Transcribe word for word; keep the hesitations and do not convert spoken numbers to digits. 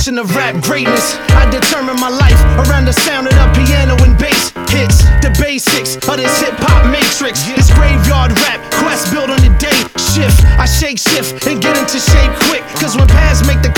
definition of rap greatness. I determine my life around the sound of the piano and bass hits. The basics of this hip-hop matrix. This graveyard rap quest built on the day shift. I shake shift and get into shape quick, cause when paths make the